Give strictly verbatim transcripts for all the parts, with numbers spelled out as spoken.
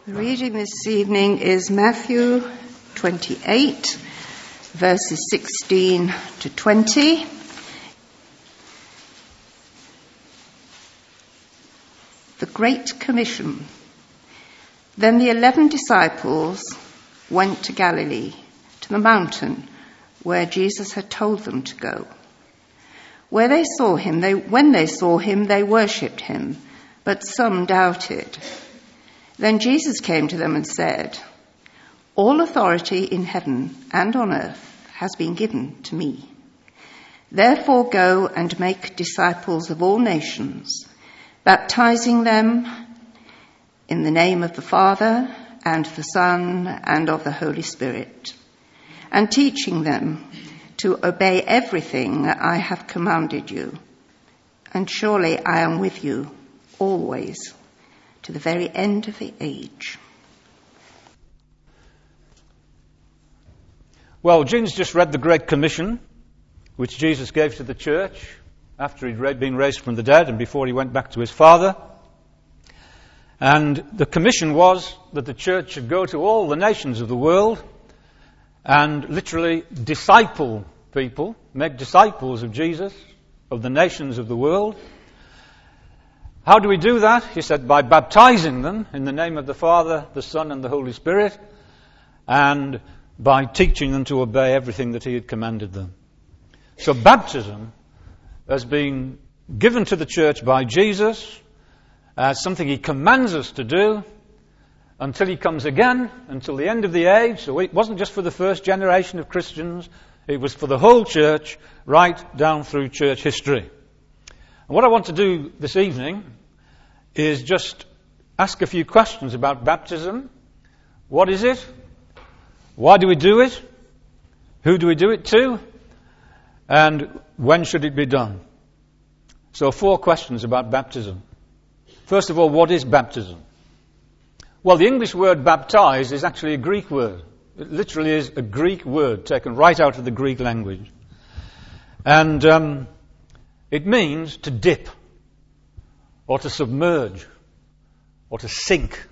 The reading this evening is Matthew twenty-eight, verses sixteen to twenty. The Great Commission. Then the eleven disciples went to Galilee, to the mountain where Jesus had told them to go. Where they saw him, they, when they saw him, they worshipped him, but some doubted. Then Jesus came to them and said, "All authority in heaven and on earth has been given to me. Therefore go and make disciples of all nations, baptizing them in the name of the Father and the Son and of the Holy Spirit, and teaching them to obey everything I have commanded you. And surely I am with you always, to the very end of the age." Well, Jean's just read the Great Commission, which Jesus gave to the church after he'd been raised from the dead and before he went back to his Father. And the commission was that the church should go to all the nations of the world and literally disciple people, make disciples of Jesus, of the nations of the world. How do we do that? He said, by baptizing them in the name of the Father, the Son, and the Holy Spirit, and by teaching them to obey everything that he had commanded them. So baptism has been given to the church by Jesus as something he commands us to do until he comes again, until the end of the age. So it wasn't just for the first generation of Christians, it was for the whole church, right down through church history. And what I want to do this evening is just ask a few questions about baptism. What is it? Why do we do it? Who do we do it to? And when should it be done? So four questions about baptism. First of all, what is baptism? Well, the English word baptize is actually a Greek word. It literally is a Greek word taken right out of the Greek language. And um, it means to dip, or to submerge, or to sink.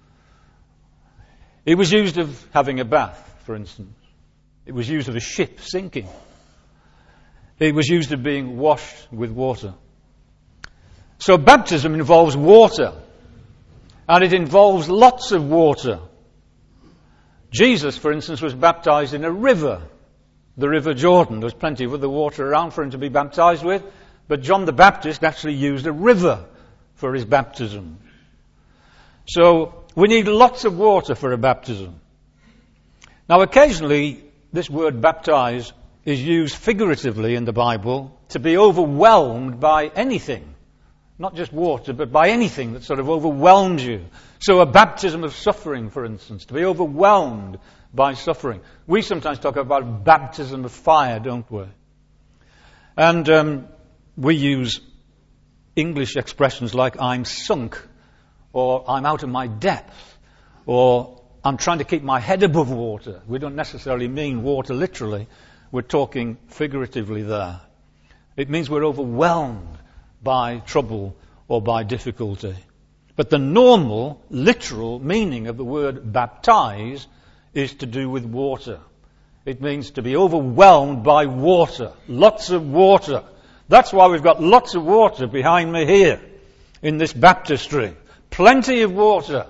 It was used of having a bath, for instance. It was used of a ship sinking. It was used of being washed with water. So baptism involves water, and it involves lots of water. Jesus, for instance, was baptized in a river, the River Jordan. There was plenty of other water around for him to be baptized with, but John the Baptist actually used a river for his baptism. So we need lots of water for a baptism. Now occasionally this word baptize is used figuratively in the Bible to be overwhelmed by anything. Not just water, but by anything that sort of overwhelms you. So a baptism of suffering, for instance, to be overwhelmed by suffering. We sometimes talk about baptism of fire, don't we? And um, we use English expressions like I'm sunk, or I'm out of my depth, or I'm trying to keep my head above water. We don't necessarily mean water literally. We're talking figuratively there. It means we're overwhelmed by trouble or by difficulty. But the normal, literal meaning of the word baptize is to do with water. It means to be overwhelmed by water. Lots of water. That's why we've got lots of water behind me here in this baptistry. Plenty of water.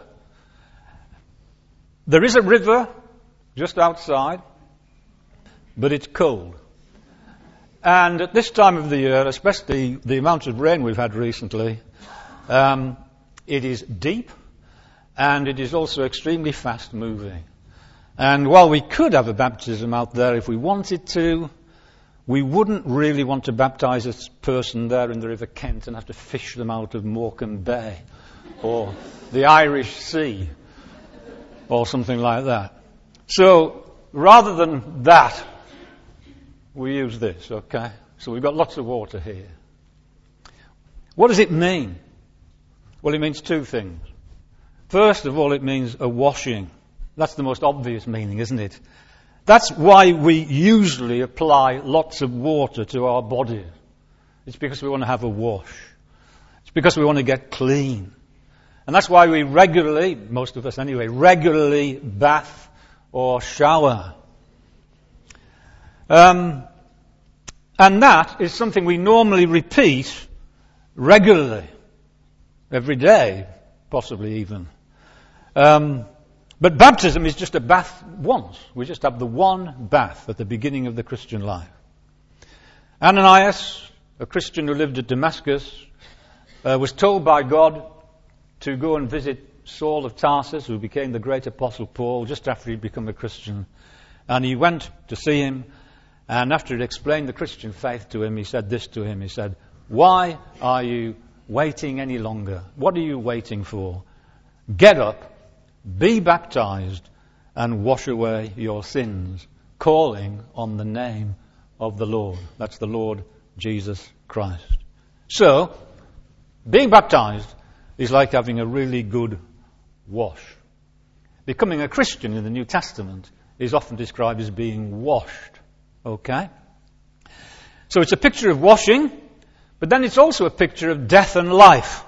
There is a river just outside, but it's cold. And at this time of the year, especially the amount of rain we've had recently, um, it is deep and it is also extremely fast moving. And while we could have a baptism out there if we wanted to, we wouldn't really want to baptize a person there in the River Kent and have to fish them out of Morecambe Bay or the Irish Sea or something like that. So rather than that, we use this, okay? So we've got lots of water here. What does it mean? Well, it means two things. First of all, it means a washing. That's the most obvious meaning, isn't it? That's why we usually apply lots of water to our bodies. It's because we want to have a wash. It's because we want to get clean. And that's why we regularly, most of us anyway, regularly bath or shower. Um, and that is something we normally repeat regularly, every day, possibly even. Um, but baptism is just a bath once. We just have the one bath at the beginning of the Christian life. Ananias, a Christian who lived at Damascus, uh, was told by God to go and visit Saul of Tarsus, who became the great apostle Paul, just after he'd become a Christian. And he went to see him, and after he'd explained the Christian faith to him, he said this to him. He said, "Why are you waiting any longer? What are you waiting for? Get up, be baptized, and wash away your sins, calling on the name of the Lord." That's the Lord Jesus Christ. So, being baptized is like having a really good wash. Becoming a Christian in the New Testament is often described as being washed. Okay? So it's a picture of washing, but then it's also a picture of death and life.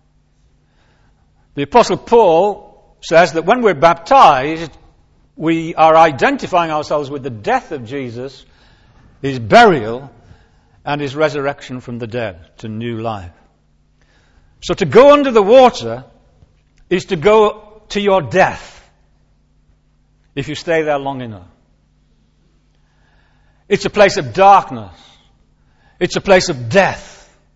The Apostle Paul says that when we're baptized, we are identifying ourselves with the death of Jesus, his burial, and his resurrection from the dead to new life. So to go under the water is to go to your death, if you stay there long enough. It's a place of darkness. It's a place of death.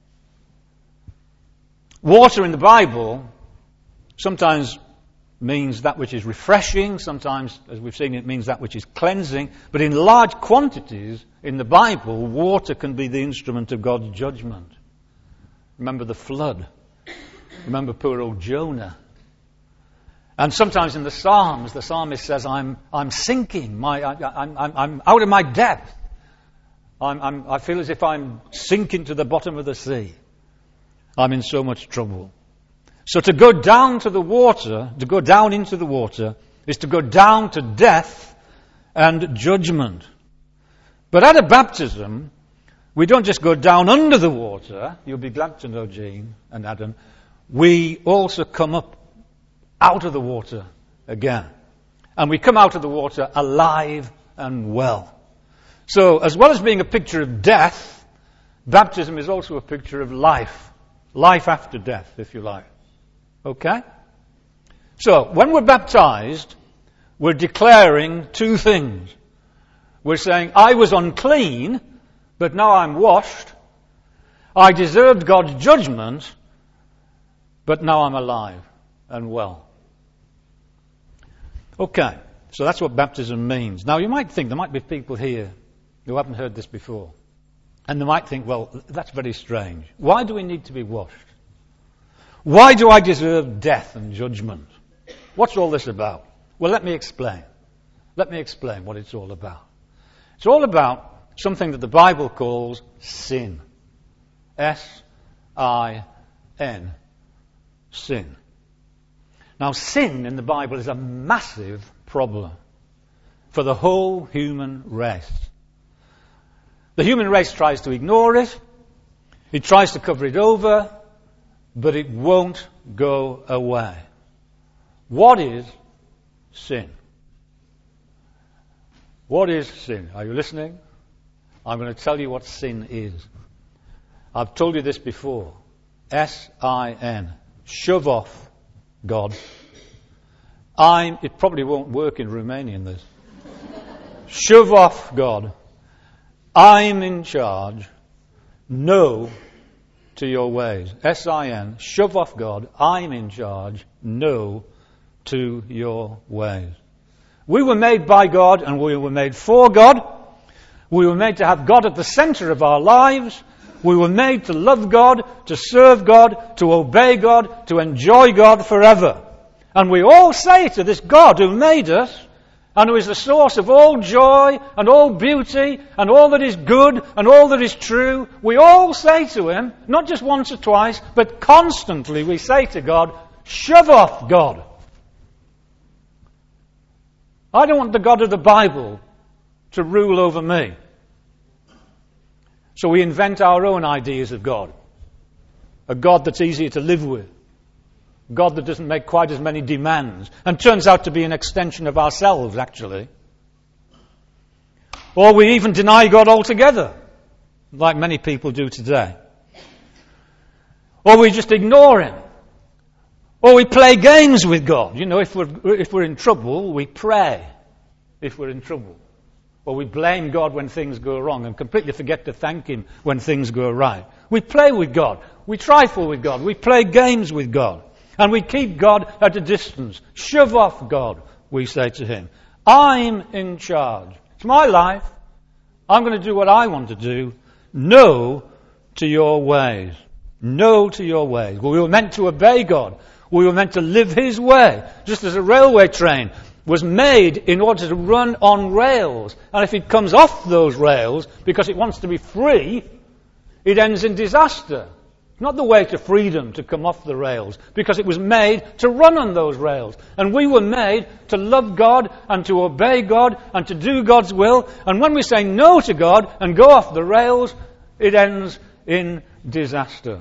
Water in the Bible sometimes means that which is refreshing. Sometimes, as we've seen, it means that which is cleansing. But in large quantities in the Bible, water can be the instrument of God's judgment. Remember the flood. Remember poor old Jonah. And sometimes in the Psalms, the psalmist says, I'm, I'm sinking. My, I, I'm, I'm, I'm out of my depth. I'm, I'm, I feel as if I'm sinking to the bottom of the sea. I'm in so much trouble. So to go down to the water, to go down into the water, is to go down to death and judgment. But at a baptism, we don't just go down under the water. You'll be glad to know, Jean and Adam. We also come up out of the water again. And we come out of the water alive and well. So, as well as being a picture of death, baptism is also a picture of life. Life after death, if you like. Okay? So, when we're baptized, we're declaring two things. We're saying, I was unclean, but now I'm washed. I deserved God's judgment, but now I'm alive and well. Okay, so that's what baptism means. Now, you might think, there might be people here who haven't heard this before. And they might think, well, that's very strange. Why do we need to be washed? Why do I deserve death and judgment? What's all this about? Well, let me explain. Let me explain what it's all about. It's all about something that the Bible calls sin. S I N. Sin. Now, sin in the Bible is a massive problem for the whole human race. The human race tries to ignore it. It tries to cover it over, but it won't go away. What is sin? What is sin? Are you listening? I'm going to tell you what sin is. I've told you this before. S I N. Shove off God. I'm, it probably won't work in Romanian, this. Shove off God. I'm in charge. No to your ways. S I N. Shove off God. I'm in charge. No to your ways. We were made by God and we were made for God. We were made to have God at the center of our lives. We were made to love God, to serve God, to obey God, to enjoy God forever. And we all say to this God who made us, and who is the source of all joy, and all beauty, and all that is good, and all that is true, we all say to Him, not just once or twice, but constantly we say to God, shove off God. I don't want the God of the Bible to rule over me. So we invent our own ideas of God. A God that's easier to live with. God that doesn't make quite as many demands and turns out to be an extension of ourselves, actually. Or we even deny God altogether, like many people do today. Or we just ignore him. Or we play games with God. You know, if we're, if we're in trouble, we pray if we're in trouble. Or we blame God when things go wrong and completely forget to thank him when things go right. We play with God. We trifle with God. We play games with God. And we keep God at a distance. Shove off, God, we say to him. I'm in charge. It's my life. I'm going to do what I want to do. No to your ways. No to your ways. Well, we were meant to obey God. We were meant to live his way. Just as a railway train was made in order to run on rails. And if it comes off those rails because it wants to be free, it ends in disaster. It's not the way to freedom to come off the rails, because it was made to run on those rails. And we were made to love God and to obey God and to do God's will. And when we say no to God and go off the rails, it ends in disaster.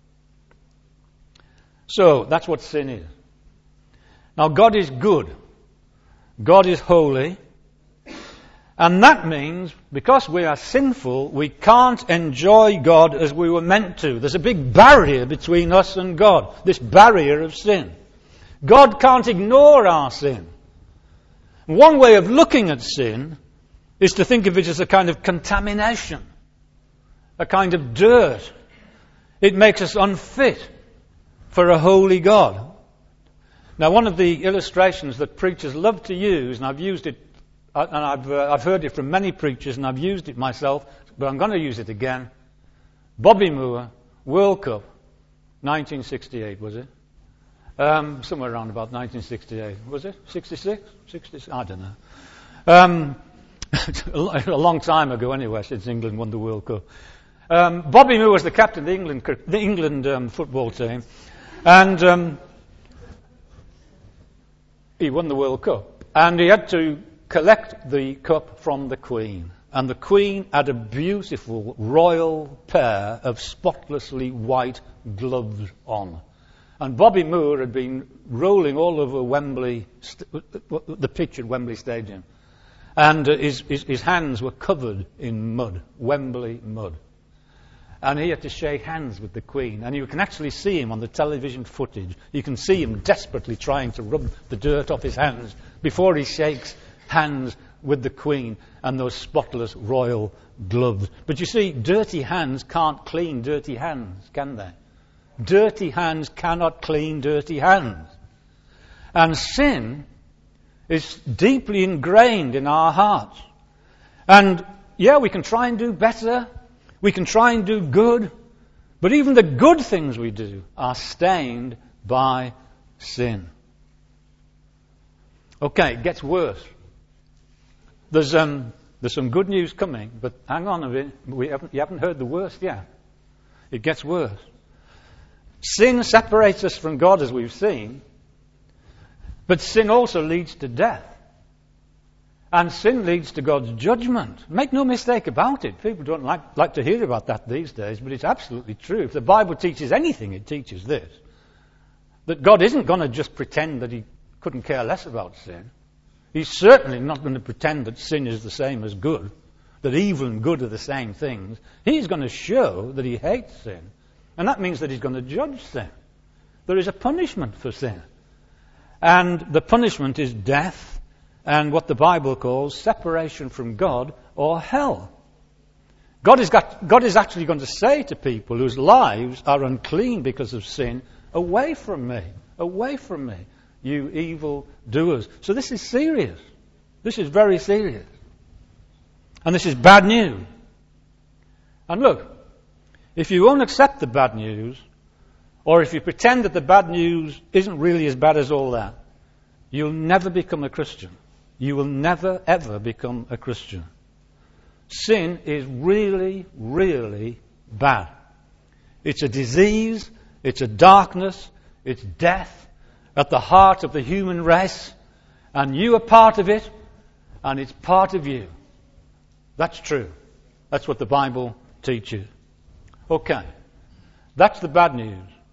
So, that's what sin is. Now, God is good. God is holy. And that means, because we are sinful, we can't enjoy God as we were meant to. There's a big barrier between us and God, this barrier of sin. God can't ignore our sin. One way of looking at sin is to think of it as a kind of contamination, a kind of dirt. It makes us unfit for a holy God. Now, one of the illustrations that preachers love to use, and I've used it, and I've, uh, I've heard it from many preachers, and I've used it myself, but I'm going to use it again. Bobby Moore, World Cup, nineteen sixty-eight, was it? Um, somewhere around about nineteen sixty-eight, was it? sixty-six? sixty-six? I don't know. Um, a long time ago, anyway, since England won the World Cup. Um, Bobby Moore was the captain of the England, the England um, football team, and um, he won the World Cup, and he had to collect the cup from the Queen. And the Queen had a beautiful royal pair of spotlessly white gloves on. And Bobby Moore had been rolling all over Wembley, the pitch at Wembley Stadium. And uh, his, his, his hands were covered in mud, Wembley mud. And he had to shake hands with the Queen. And you can actually see him on the television footage. You can see him desperately trying to rub the dirt off his hands before he shakes hands with the Queen and those spotless royal gloves. But you see, dirty hands can't clean dirty hands, can they? Dirty hands cannot clean dirty hands. And sin is deeply ingrained in our hearts. And yeah, we can try and do better. We can try and do good. But even the good things we do are stained by sin. Okay, it gets worse. There's um, there's some good news coming, but hang on a bit. We haven't, you haven't heard the worst yet. It gets worse. Sin separates us from God, as we've seen, but sin also leads to death. And sin leads to God's judgment. Make no mistake about it. People don't like, like to hear about that these days, but it's absolutely true. If the Bible teaches anything, it teaches this. That God isn't going to just pretend that he couldn't care less about sin. He's certainly not going to pretend that sin is the same as good, that evil and good are the same things. He's going to show that he hates sin. And that means that he's going to judge sin. There is a punishment for sin. And the punishment is death and what the Bible calls separation from God or hell. God is, got, God is actually going to say to people whose lives are unclean because of sin, away from me, away from me, you evil doers. So this is serious. This is very serious. And this is bad news. And look, if you won't accept the bad news, or if you pretend that the bad news isn't really as bad as all that, you'll never become a Christian. You will never, ever become a Christian. Sin is really, really bad. It's a disease, it's a darkness, it's death at the heart of the human race, and you are part of it, and it's part of you. That's true. That's what the Bible teaches. Okay, that's the bad news.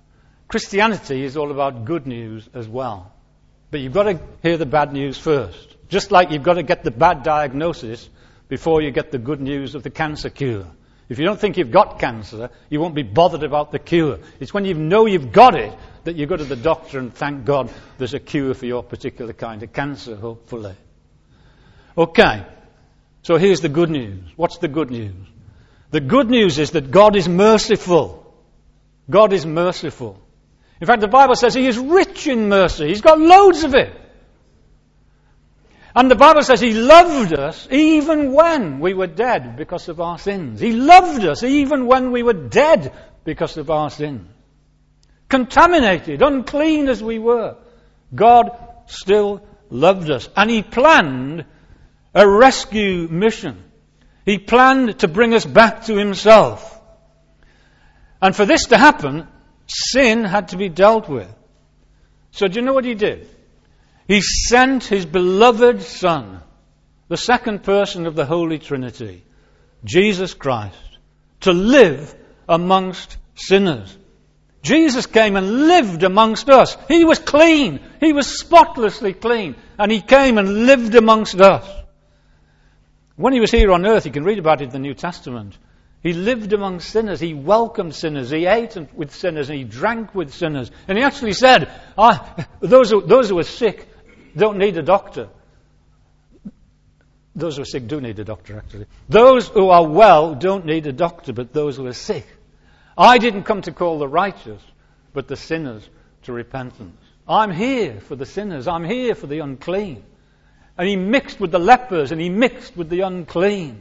Christianity is all about good news as well. But you've got to hear the bad news first. Just like you've got to get the bad diagnosis before you get the good news of the cancer cure. If you don't think you've got cancer, you won't be bothered about the cure. It's when you know you've got it that you go to the doctor and thank God there's a cure for your particular kind of cancer, hopefully. Okay, so here's the good news. What's the good news? The good news is that God is merciful. God is merciful. In fact, the Bible says He is rich in mercy. He's got loads of it. And the Bible says He loved us even when we were dead because of our sins. He loved us even when we were dead because of our sins. Contaminated, unclean as we were, God still loved us. And He planned a rescue mission. He planned to bring us back to Himself. And for this to happen, sin had to be dealt with. So do you know what He did? He sent His beloved Son, the second person of the Holy Trinity, Jesus Christ, to live amongst sinners. Jesus came and lived amongst us. He was clean. He was spotlessly clean. And He came and lived amongst us. When He was here on earth, you can read about it in the New Testament. He lived among sinners. He welcomed sinners. He ate with sinners and He drank with sinners. And He actually said, ah, those who, those who are sick don't need a doctor. Those who are sick do need a doctor, actually. Those who are well don't need a doctor, but those who are sick. I didn't come to call the righteous, but the sinners to repentance. I'm here for the sinners. I'm here for the unclean. And He mixed with the lepers and He mixed with the unclean.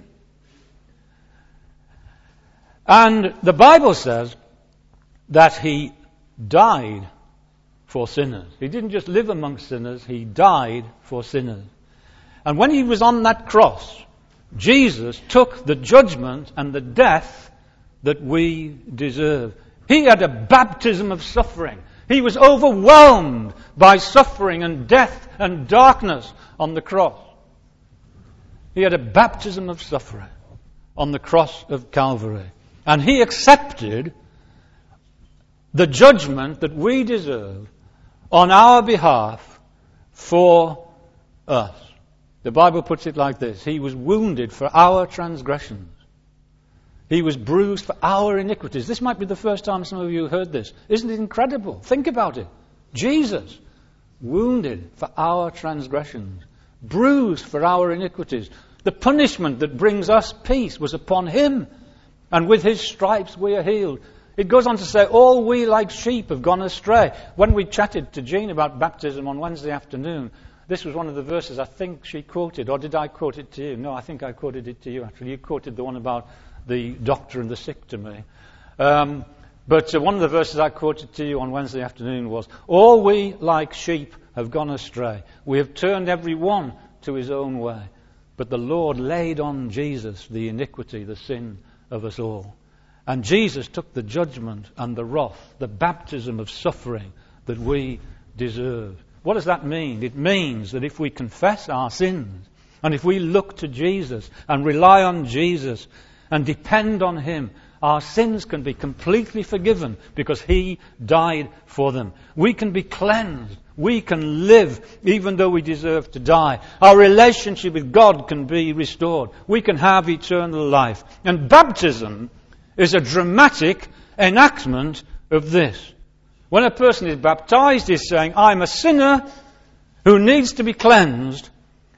And the Bible says that He died for sinners. He didn't just live amongst sinners, He died for sinners. And when He was on that cross, Jesus took the judgment and the death that we deserve. He had a baptism of suffering. He was overwhelmed by suffering and death and darkness on the cross. He had a baptism of suffering on the cross of Calvary. And He accepted the judgment that we deserve on our behalf for us. The Bible puts it like this: He was wounded for our transgressions. He was bruised for our iniquities. This might be the first time some of you heard this. Isn't it incredible? Think about it. Jesus, wounded for our transgressions, bruised for our iniquities. The punishment that brings us peace was upon Him, and with His stripes we are healed. It goes on to say, all we like sheep have gone astray. When we chatted to Jean about baptism on Wednesday afternoon, this was one of the verses I think she quoted, or did I quote it to you? No, I think I quoted it to you, actually. You quoted the one about the doctor and the sick to me. Um, but uh, one of the verses I quoted to you on Wednesday afternoon was, all we like sheep have gone astray. We have turned every one to his own way. But the Lord laid on Jesus the iniquity, the sin of us all. And Jesus took the judgment and the wrath, the baptism of suffering that we deserve. What does that mean? It means that if we confess our sins, and if we look to Jesus and rely on Jesus and depend on Him, our sins can be completely forgiven because He died for them. We can be cleansed. We can live even though we deserve to die. Our relationship with God can be restored. We can have eternal life. And baptism is a dramatic enactment of this. When a person is baptized, he's saying, I'm a sinner who needs to be cleansed.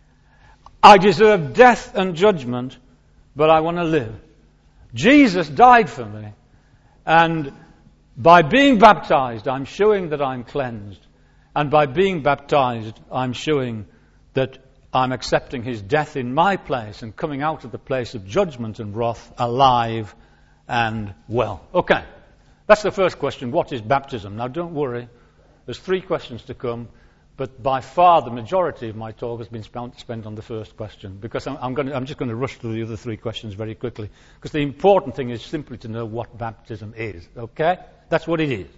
I deserve death and judgment, but I want to live. Jesus died for me. And by being baptized, I'm showing that I'm cleansed. And by being baptized, I'm showing that I'm accepting His death in my place and coming out of the place of judgment and wrath alive and well. Okay, that's the first question. What is baptism? Now don't worry, there's three questions to come, but by far the majority of my talk has been spent on the first question, because I'm, I'm, going to, I'm just going to rush through the other three questions very quickly, because the important thing is simply to know what baptism is. Okay? That's what it is.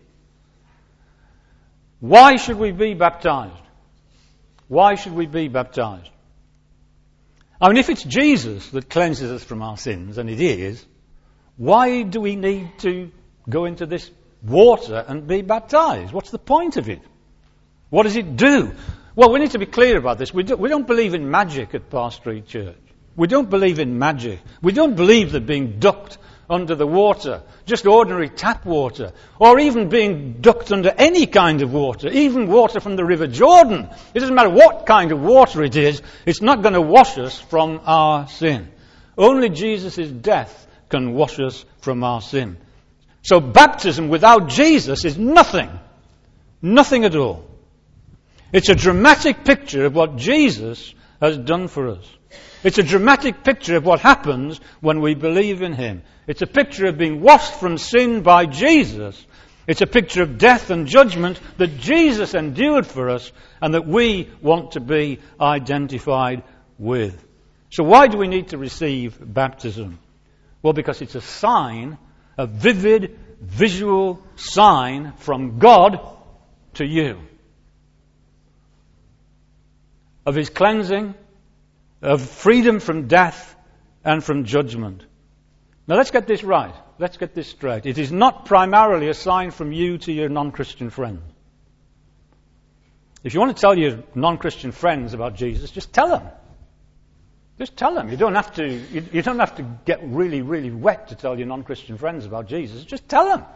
Why should we be baptized? Why should we be baptized? I mean, if it's Jesus that cleanses us from our sins, and it is, why do we need to go into this water and be baptized? What's the point of it? What does it do? Well, we need to be clear about this. We, do, we don't believe in magic at Parr Street Church. We don't believe in magic. We don't believe that being ducked under the water, just ordinary tap water, or even being ducked under any kind of water, even water from the River Jordan. It doesn't matter what kind of water it is, it's not going to wash us from our sin. Only Jesus' death can wash us from our sin. So baptism without Jesus is nothing. Nothing at all. It's a dramatic picture of what Jesus has done for us. It's a dramatic picture of what happens when we believe in Him. It's a picture of being washed from sin by Jesus. It's a picture of death and judgment that Jesus endured for us and that we want to be identified with. So why do we need to receive baptism? Well, because it's a sign, a vivid, visual sign from God to you of His cleansing, of freedom from death and from judgment. Now let's get this right. Let's get this straight. It is not primarily a sign from you to your non-Christian friends. If you want to tell your non-Christian friends about Jesus, just tell them. Just tell them. You don't have to, you, you don't have to get really, really wet to tell your non-Christian friends about Jesus. Just tell them.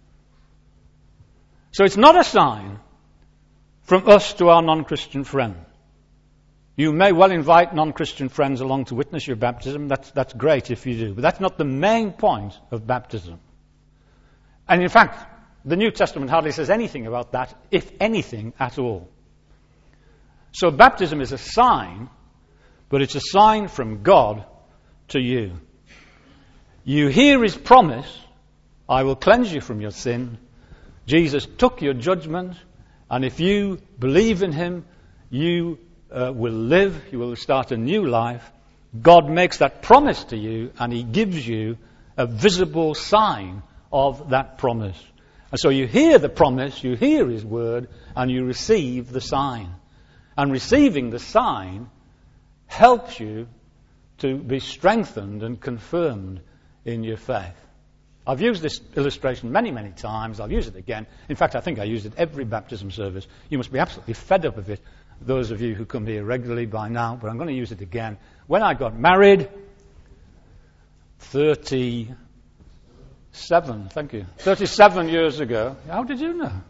So it's not a sign from us to our non-Christian friends. You may well invite non-Christian friends along to witness your baptism. That's, that's great if you do. But that's not the main point of baptism. And in fact, the New Testament hardly says anything about that, if anything at all. So baptism is a sign, but it's a sign from God to you. You hear His promise, I will cleanse you from your sin. Jesus took your judgment, and if you believe in Him, you Uh, will live, you will start a new life. God makes that promise to you and He gives you a visible sign of that promise. And so you hear the promise, you hear His word, and you receive the sign. And receiving the sign helps you to be strengthened and confirmed in your faith. I've used this illustration many, many times. I'll use it again. In fact, I think I use it every baptism service. You must be absolutely fed up of it, those of you who come here regularly by now, but I'm going to use it again. When I got married, thirty-seven, thank you, thirty-seven years ago. How did you know?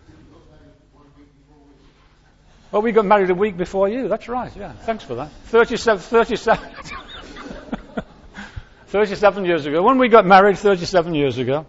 Oh, we got married a week before you. That's right, yeah. Thanks for that. thirty-seven, thirty-seven, thirty-seven years ago. When we got married thirty-seven years ago,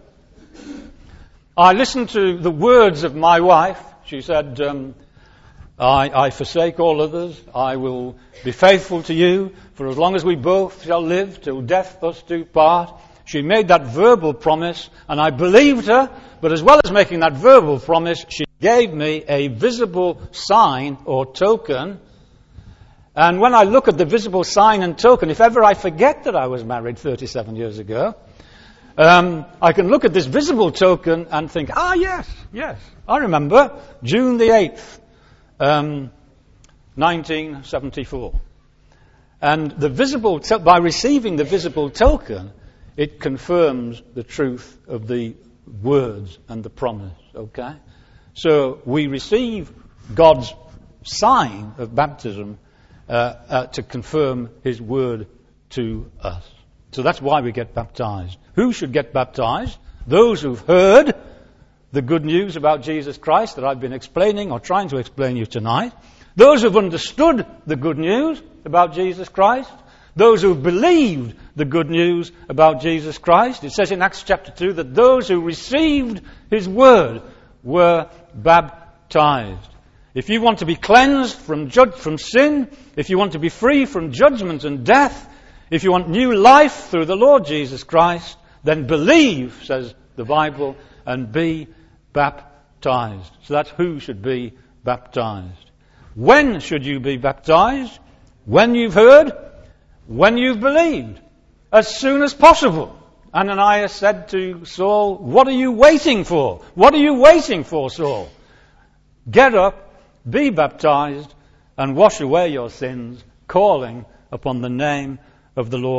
I listened to the words of my wife. She said, um, I, I forsake all others. I will be faithful to you for as long as we both shall live, till death us do part. She made that verbal promise, and I believed her, but as well as making that verbal promise, she gave me a visible sign or token. And when I look at the visible sign and token, if ever I forget that I was married thirty-seven years ago, um, I can look at this visible token and think, ah, yes, yes, I remember, June the eighth. Um, nineteen seventy-four. And the visible to- by receiving the visible token, it confirms the truth of the words and the promise. Okay? So we receive God's sign of baptism uh, uh, to confirm His word to us. So that's why we get baptized. Who should get baptized? Those who've heard the good news about Jesus Christ that I've been explaining or trying to explain you tonight. Those who've understood the good news about Jesus Christ. Those who've believed the good news about Jesus Christ. It says in Acts chapter two that those who received His word were baptized. If you want to be cleansed from judge, from sin, if you want to be free from judgment and death, if you want new life through the Lord Jesus Christ, then believe, says the Bible, and be baptized. So that's who should be baptized. When should you be baptized? When you've heard, when you've believed, as soon as possible. Ananias said to Saul, what are you waiting for? What are you waiting for, Saul? Get up, be baptized, and wash away your sins, calling upon the name of the Lord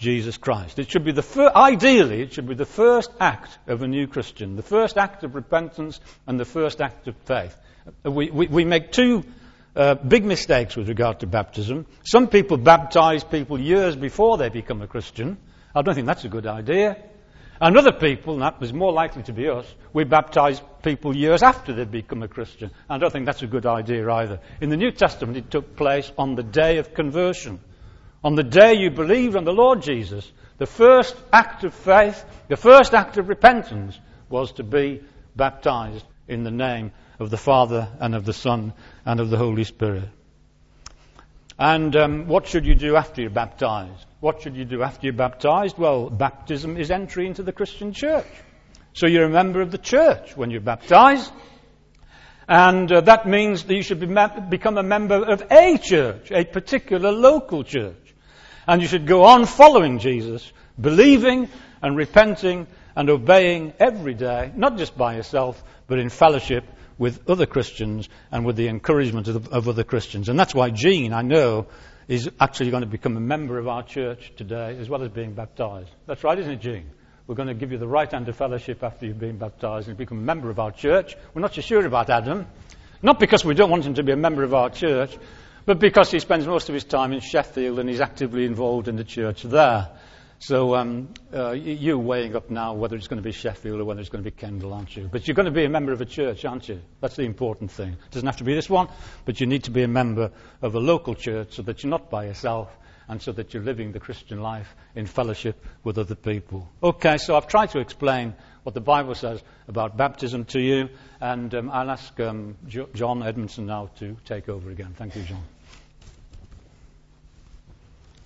Jesus Christ. It should be the fir- ideally, it should be the first act of a new Christian, the first act of repentance and the first act of faith. We, we, we make two uh, big mistakes with regard to baptism. Some people baptize people years before they become a Christian. I don't think that's a good idea. And other people, and that was more likely to be us, we baptize people years after they become a Christian. I don't think that's a good idea either. In the New Testament, it took place on the day of conversion. On the day you believed on the Lord Jesus, the first act of faith, the first act of repentance was to be baptized in the name of the Father and of the Son and of the Holy Spirit. And um, what should you do after you're baptized? What should you do after you're baptized? Well, baptism is entry into the Christian church. So you're a member of the church when you're baptized. And uh, that means that you should be me- become a member of a church, a particular local church. And you should go on following Jesus, believing and repenting and obeying every day, not just by yourself, but in fellowship with other Christians and with the encouragement of, of other Christians. And that's why Jean, I know, is actually going to become a member of our church today as well as being baptized. That's right, isn't it, Jean? We're going to give you the right hand of fellowship after you've been baptized and become a member of our church. We're not so sure about Adam, not because we don't want him to be a member of our church, but because he spends most of his time in Sheffield and he's actively involved in the church there. So um, uh, you're weighing up now whether it's going to be Sheffield or whether it's going to be Kendal, aren't you? But you're going to be a member of a church, aren't you? That's the important thing. It doesn't have to be this one, but you need to be a member of a local church so that you're not by yourself and so that you're living the Christian life in fellowship with other people. Okay, so I've tried to explain what the Bible says about baptism to you, and um, I'll ask um, jo- John Edmondson now to take over again. Thank you, John.